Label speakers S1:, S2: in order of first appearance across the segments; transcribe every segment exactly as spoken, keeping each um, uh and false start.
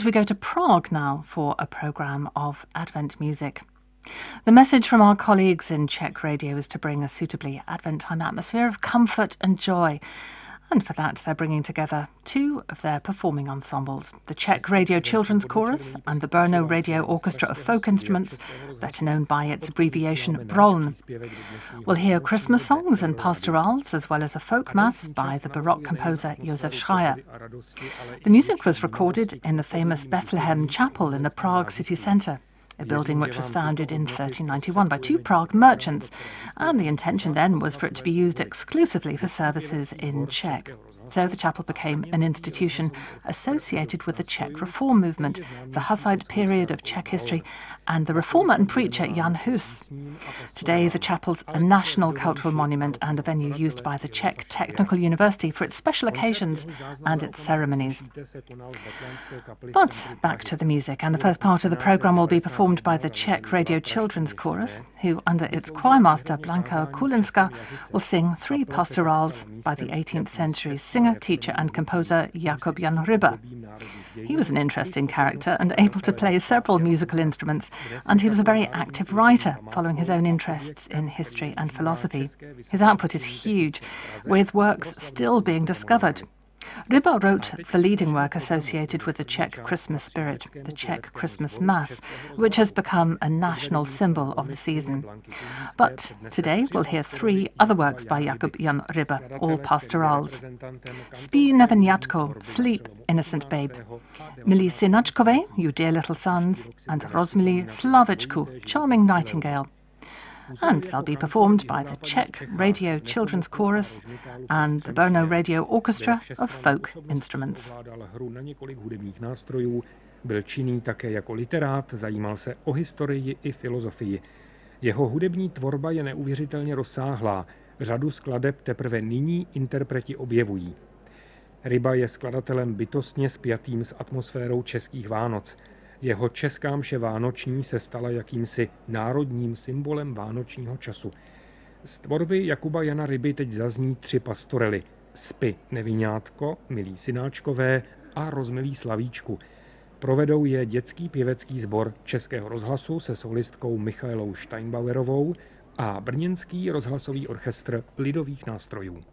S1: We go to Prague now for a programme of Advent music. The message from our colleagues in Czech Radio is to bring a suitably Advent time atmosphere of comfort and joy. And for that, they're bringing together two of their performing ensembles, the Czech Radio Children's Chorus and the Brno Radio Orchestra of Folk Instruments, better known by its abbreviation Broln. We'll hear Christmas songs and pastorals, as well as a folk mass by the Baroque composer Josef Schreier. The music was recorded in the famous Bethlehem Chapel in the Prague city centre, a building which was founded in thirteen ninety-one by two Prague merchants, and the intention then was for it to be used exclusively for services in Czech. So the chapel became an institution associated with the Czech Reform movement, the Hussite period of Czech history, and the reformer and preacher Jan Hus. Today, the chapel's a national cultural monument and a venue used by the Czech Technical University for its special occasions and its ceremonies. But back to the music, and the first part of the programme will be performed by the Czech Radio Children's Chorus, who, under its choirmaster Blanka Kulinska, will sing three pastorals by the eighteenth century singer, teacher and composer Jakub Jan Ryba. He was an interesting character and able to play several musical instruments, and he was a very active writer, following his own interests in history and philosophy. His output is huge, with works still being discovered. Ryba wrote the leading work associated with the Czech Christmas spirit, the Czech Christmas Mass, which has become a national symbol of the season. But today we'll hear three other works by Jakub Jan Ryba, all pastorals. Spí neveňátko, Sleep, Innocent Babe, Milí synačkové, You Dear Little Sons, and Rozmilí Slavičku, Charming Nightingale. And they'll be performed by the Czech Radio Children's Chorus and the Brno Radio Orchestra of Folk Instruments.
S2: Byl činný také jako literát, zajímal se o historii i filozofii. Jeho hudební tvorba je neuvěřitelně rozsáhlá, řadu skladeb teprve nyní interpreti objevují. Ryba je skladatelem bytostně spjatým s atmosférou českých Vánoc. Jeho česká mše vánoční se stala jakýmsi národním symbolem vánočního času. Z tvorby Jakuba Jana Ryby teď zazní tři pastorely. Spí neviňátko, Milí synáčkové a Rozmilí Slavíčku. Provedou je dětský pěvecký sbor Českého rozhlasu se solistkou Michaelou Steinbauerovou a brněnský rozhlasový orchestr lidových nástrojů.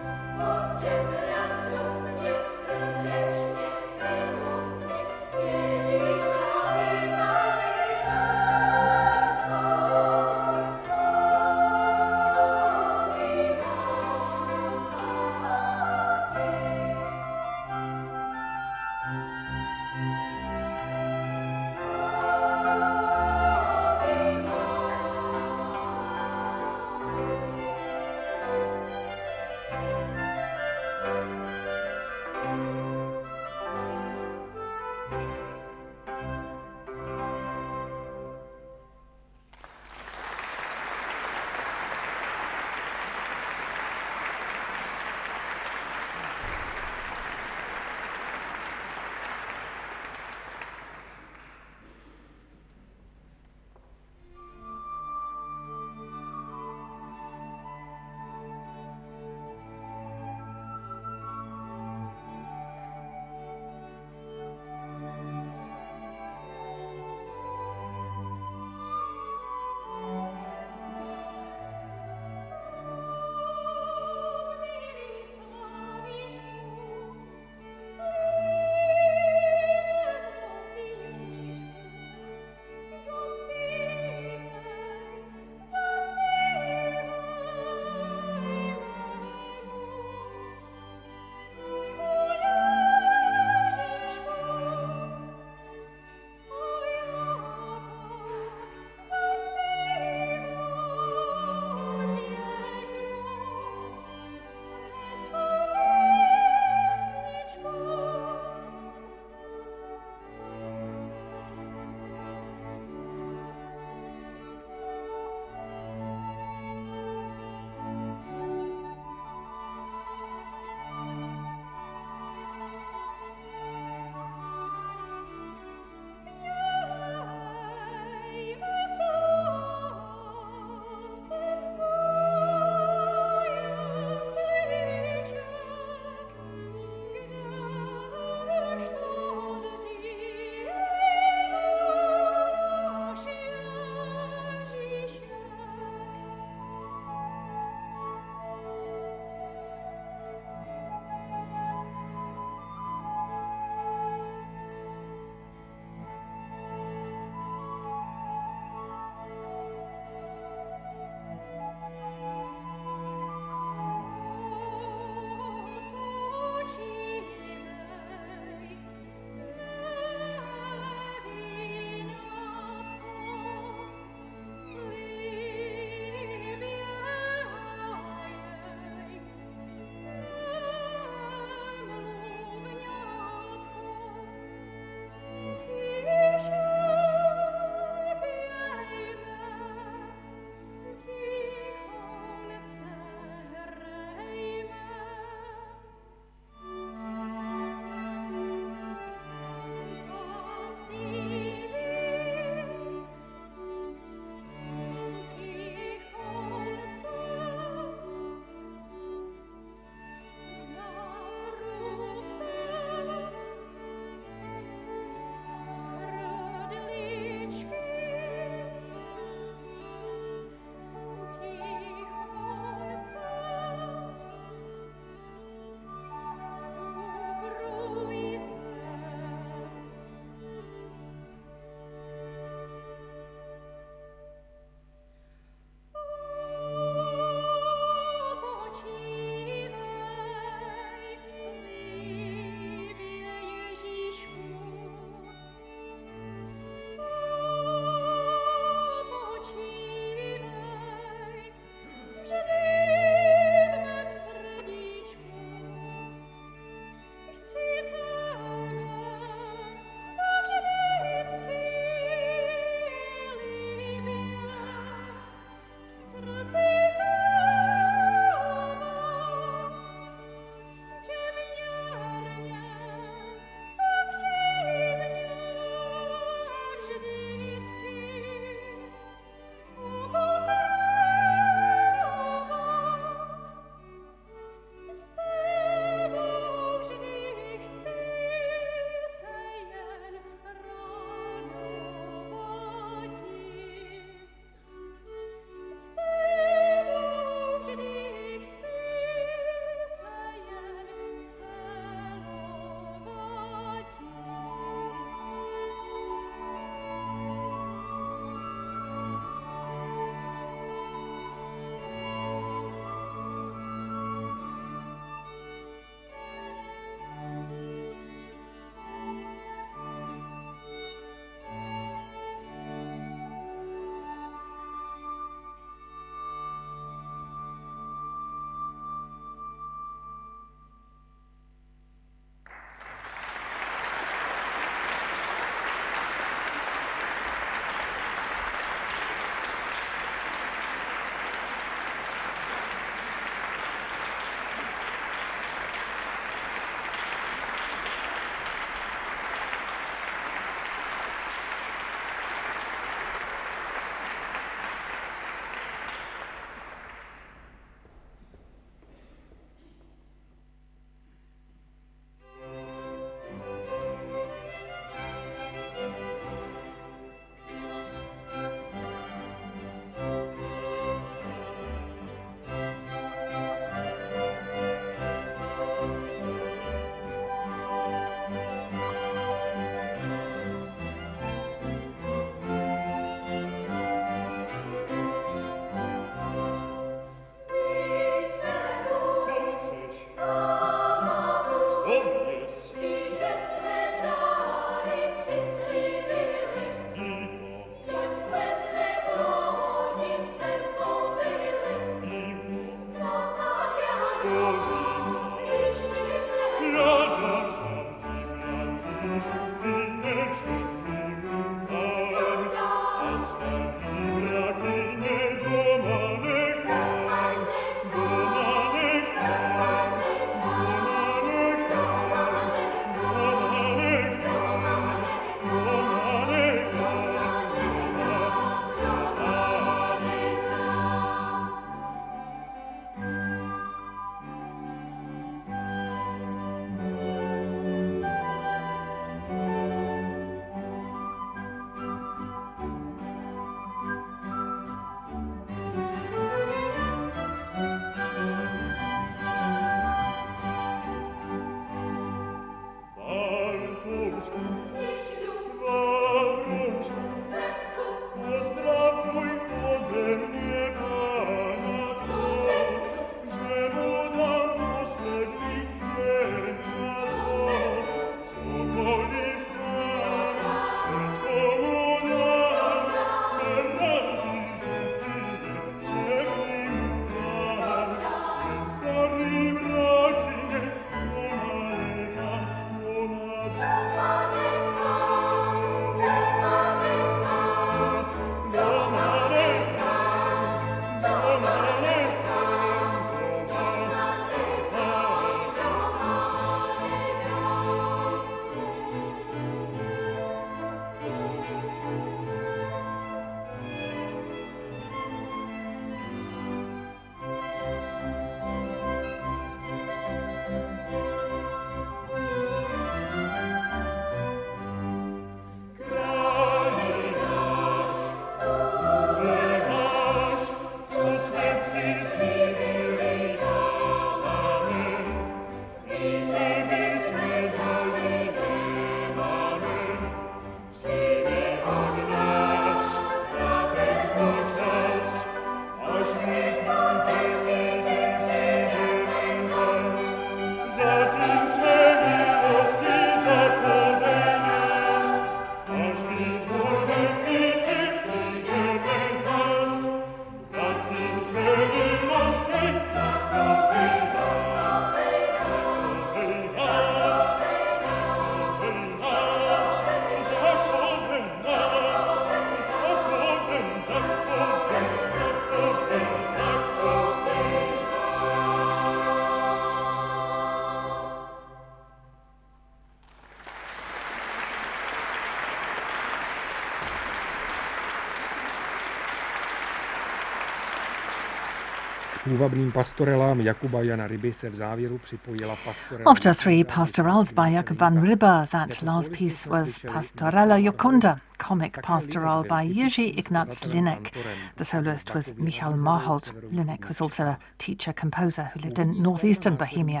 S2: Půvabným pastorelám Jakuba Jana Ryby se v závěru připojila pastorela.
S1: After three pastorals by Jakub van Ribbe, that last piece was Pastorella Jocunda, comic pastoral by Jiří Ignác Linek. The soloist was Michal Marholt. Linek was also a teacher-composer who lived in northeastern Bohemia.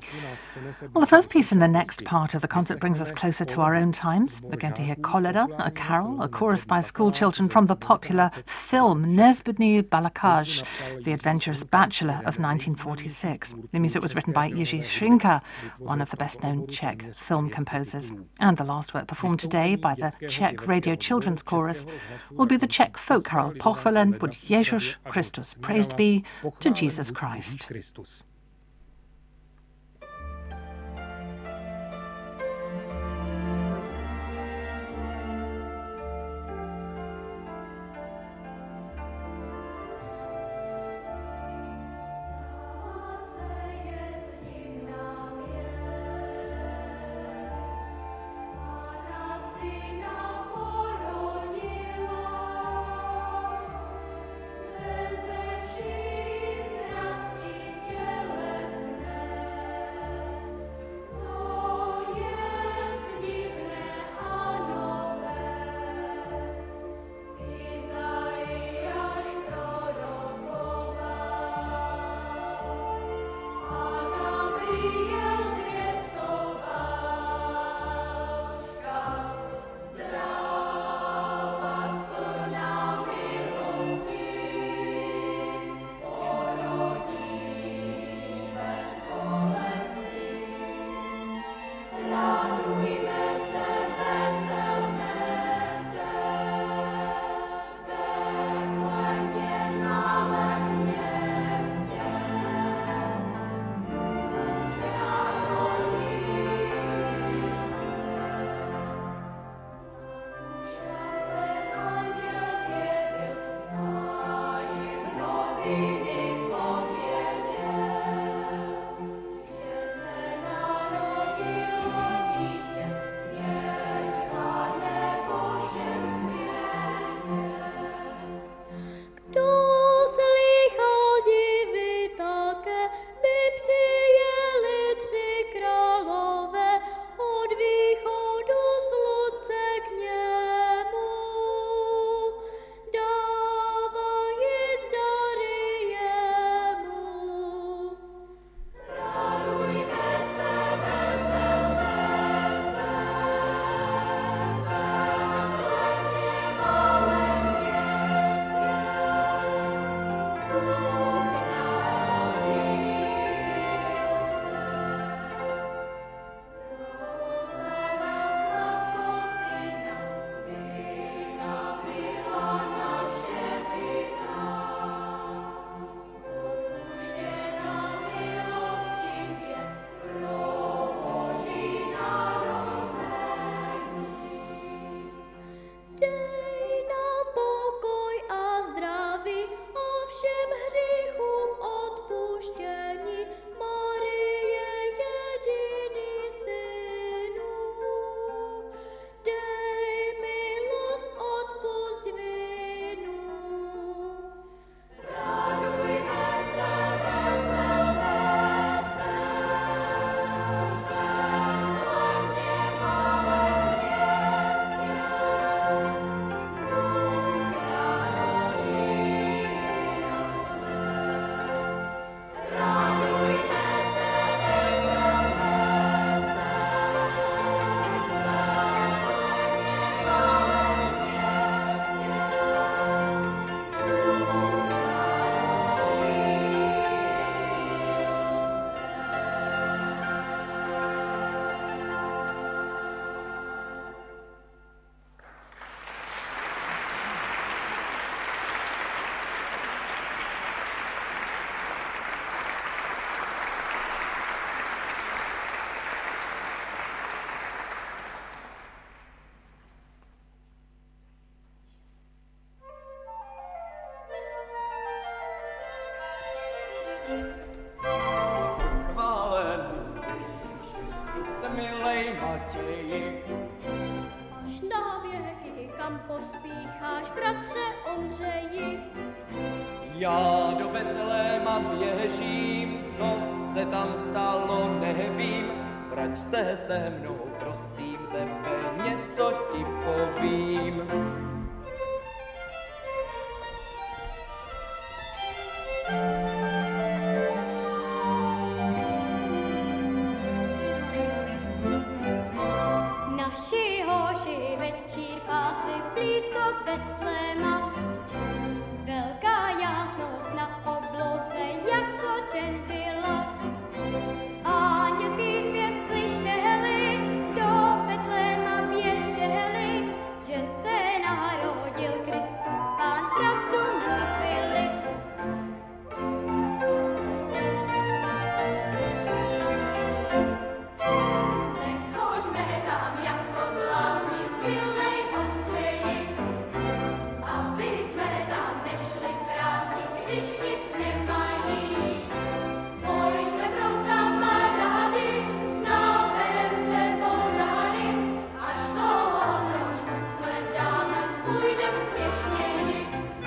S1: Well, the first piece in the next part of the concert brings us closer to our own times. We're going to hear Koleda, a carol, a chorus by school children from the popular film Nezbedný Balakaž, The Adventurous Bachelor of nineteen forty-six. The music was written by Jiří Šrinka, one of the best-known Czech film composers. And the last work performed today by the Czech Radio Children's Chorus will be the Czech folk carol Pochvalen buď Ježíš Kristus, praised be to Jesus Christ.
S3: Thank you. milej Matěji.
S4: Až na věky, kam pospícháš, bratře Ondřeji?
S3: Já do Betléma běžím, co se tam stalo, nevím. Vrať se se mnou, prosím tebe, něco ti povím.
S4: Naši hoši večír pásli blízko Betléma. Velká jasnost na obloze jako den byla. Andělský zpěv slyšeli, do Betléma běželi, že se narodil Kristus Pán, pravdu mluvili. Nechoďme tam jako blázni, milej Ondřeji, aby jsme tam nešli v prázdní, když nic nemají. Pojďme pro kamarády, naberem se dary, až toho trošku shledáme, půjdem spěšněji.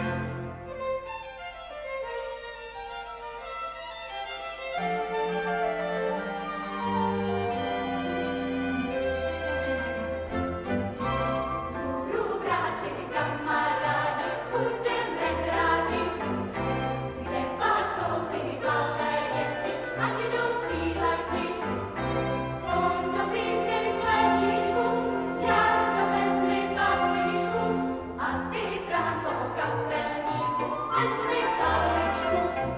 S4: Vzhůru, bratři, kamarádi, budeme rádi, kde pak jsou ty malé děti, ať jdou zpívati. Ondo, pískej flétničku, Jardo, vezmi basičku, a ty, Franko, kapelníku, vezmi paličku.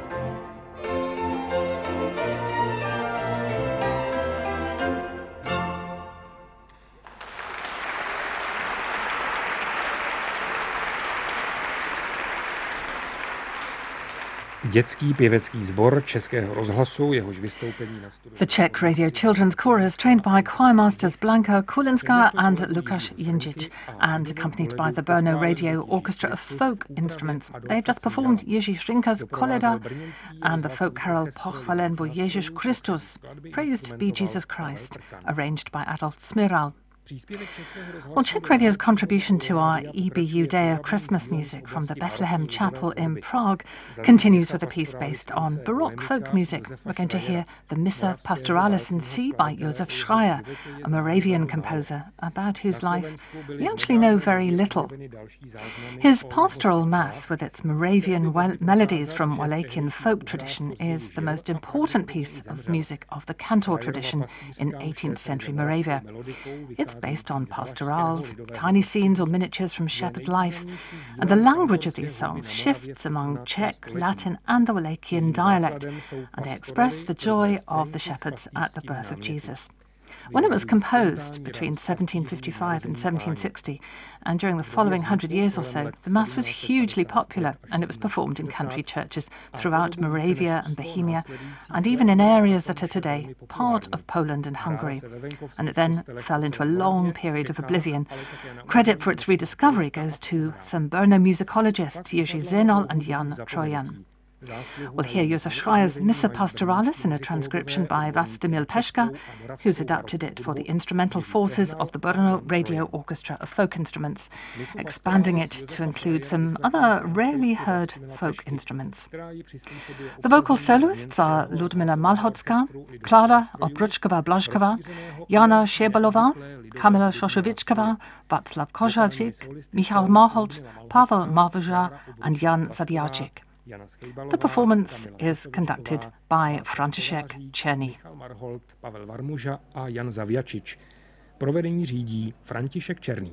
S2: Dětský pěvecký sbor Českého rozhlasu, jehož vystoupení na studiu.
S1: The Czech Radio Children's Chorus, trained by choir masters Blanka Kulinska and Lukáš Jinžič, and accompanied by the Brno Radio Orchestra of Folk Instruments. They've just performed Jiří Šrinka's Koleda and the folk carol Pochvalen bu Ježíš Kristus, Praised be Jesus Christ, arranged by Adolf Smiral. Well, Czech Radio's contribution to our E B U Day of Christmas music from the Bethlehem Chapel in Prague continues with a piece based on Baroque folk music. We're going to hear the Missa Pastoralis in C by Josef Schreier, a Moravian composer, about whose life we actually know very little. His pastoral mass, with its Moravian wel- melodies from Wallachian folk tradition, is the most important piece of music of the cantor tradition in eighteenth century Moravia. It's based on pastorals, tiny scenes or miniatures from shepherd life, and the language of these songs shifts among Czech, Latin and the Wallachian dialect, and they express the joy of the shepherds at the birth of Jesus. When it was composed between seventeen fifty-five and seventeen sixty, and during the following hundred years or so, the Mass was hugely popular, and it was performed in country churches throughout Moravia and Bohemia, and even in areas that are today part of Poland and Hungary. And it then fell into a long period of oblivion. Credit for its rediscovery goes to some Brno musicologists Jiří Zinol and Jan Trojan. We'll hear Josef Schreier's Missa Pastoralis in a transcription by Vlastimil Peška, who's adapted it for the instrumental forces of the Brno Radio Orchestra of Folk Instruments, expanding it to include some other rarely heard folk instruments. The vocal soloists are Ludmila Malhotska, Klara Obruchkova-Blažkova, Jana Shebalova, Kamila Shoshovichkova, Václav Kožavčík, Michal Marholt, Pavel Marvuža and Jan Zaviačik. The performance is conducted by František Černý.
S2: Pavel Varmuža a Jan Zaviačič. Provedení řídí František Černý.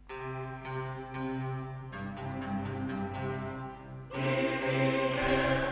S4: Give me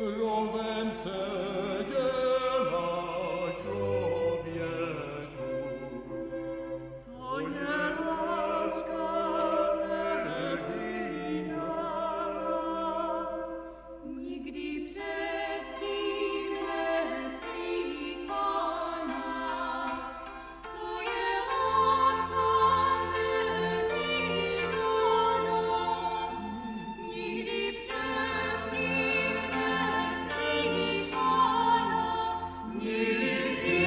S5: zdroven se dělá člověku. To je láska nevídaná,
S4: Nikdy předtím neslýchaná. To je láska nevídaná, nikdy předtím neslýchaná, nikdy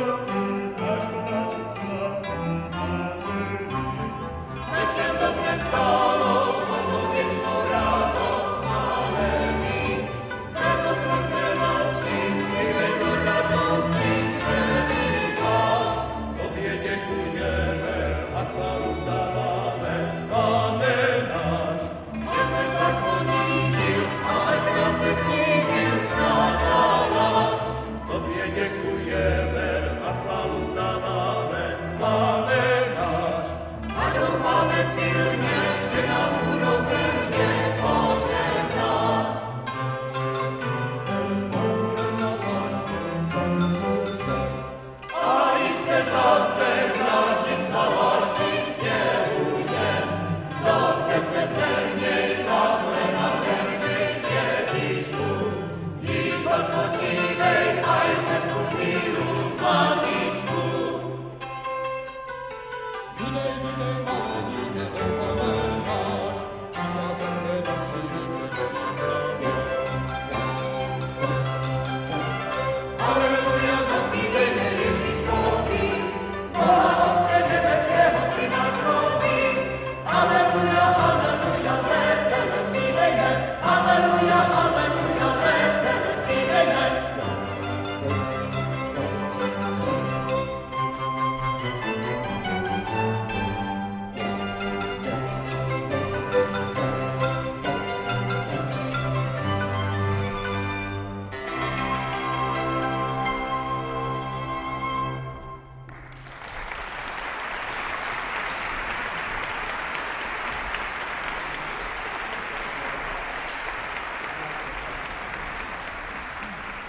S5: Let's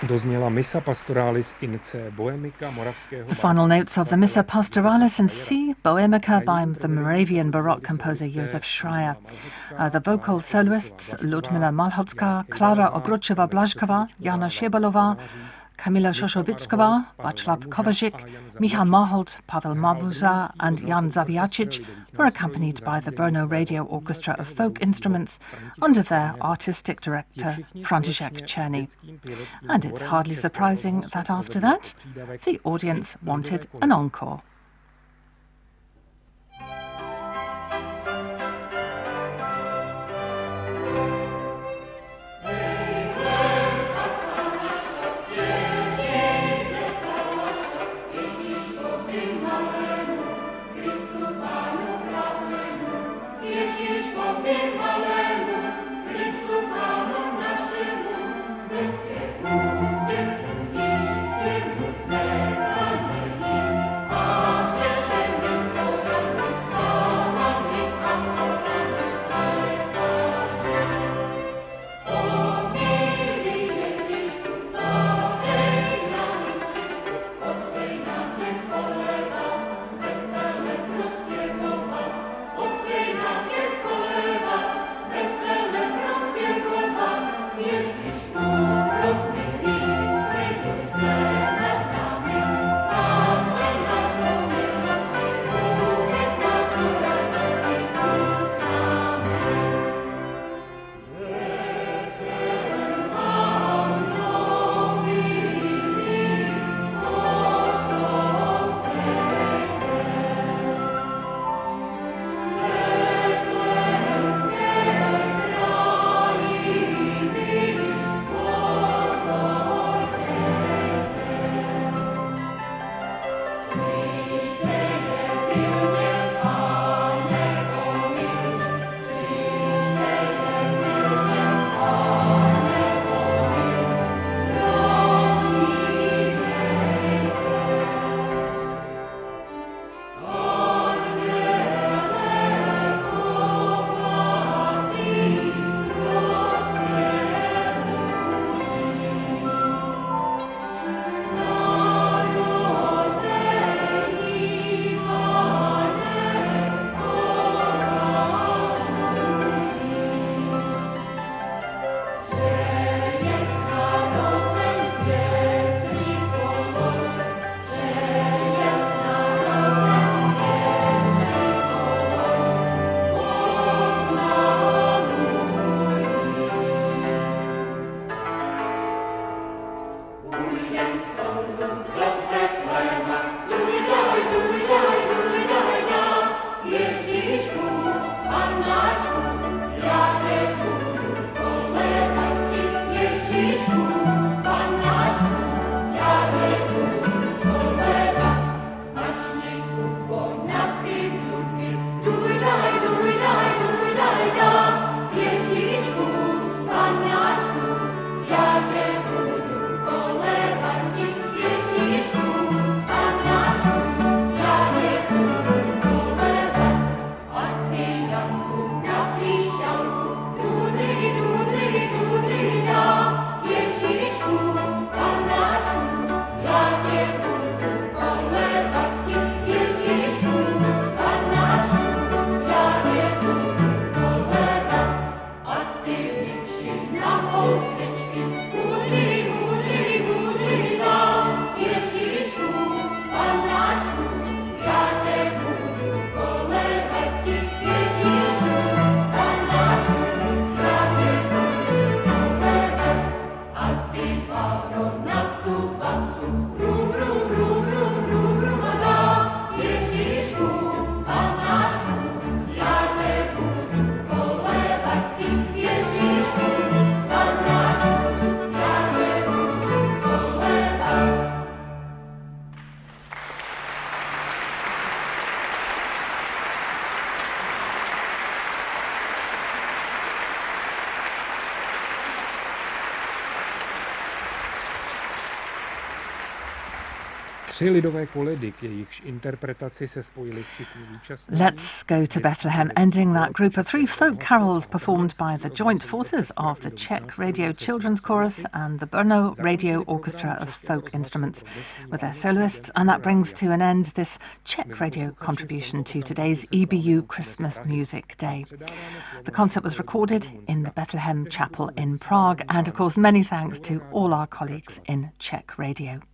S2: Dozněla Missa Pastoralis in C. Bohemica moravského.
S1: The final notes of the Missa Pastoralis in C. Bohemica by the Moravian Baroque composer Josef Schreier. Uh, the vocal soloists Ludmila Malhotska, Klara Obrucheva-Blazhkova, Jana Shebalova, Kamila Shoshovichkova, Václav Kovacic, Micha Marholt, Pavel Mavuza and Jan Zaviacic were accompanied by the Brno Radio Orchestra of Folk Instruments under their artistic director František Černý. And it's hardly surprising that after that, the audience wanted an encore.
S4: Vesele
S2: Tři lidové koledy, k jejichž interpretaci se spojili všichni účastníci.
S1: Let's Go to Bethlehem, ending that group of three folk carols performed by the joint forces of the Czech Radio Children's Chorus and the Brno Radio Orchestra of Folk Instruments with their soloists. And that brings to an end this Czech Radio contribution to today's E B U Christmas Music Day. The concert was recorded in the Bethlehem Chapel in Prague, and of course many thanks to all our colleagues in Czech Radio.